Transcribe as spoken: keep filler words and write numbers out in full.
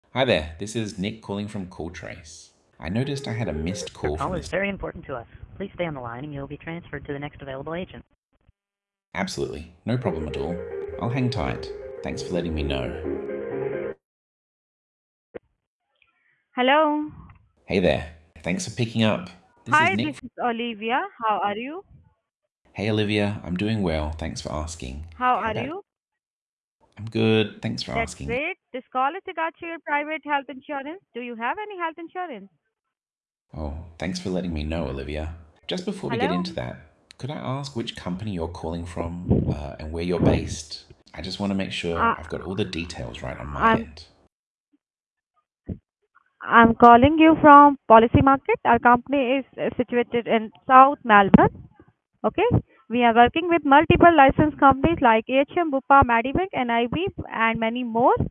Hi there, this is Nick calling from CallTrace. I noticed I had a missed Your call call from is this. very important to us. Please stay on the line and you'll be transferred to the next available agent. Absolutely, no problem at all. I'll hang tight. Thanks for letting me know. Hello. Hey there, thanks for picking up. This is Hi, this Nick. is Olivia. How are you? Hey Olivia, I'm doing well, thanks for asking. How How are about. you? I'm good, thanks for That's asking. great. This call is regard to your private health insurance. Do you have any health insurance? Oh, thanks for letting me know, Olivia. Just before we get Hello. into that, could I ask which company you're calling from uh, and where you're based? I just want to make sure Uh, I've got all the details right on my I'm end. I'm calling you from Policy Market. Our company is uh, situated in South Melbourne. Okay. We are working with multiple licensed companies like A H M, Bupa, Medibank, N I B, and many more.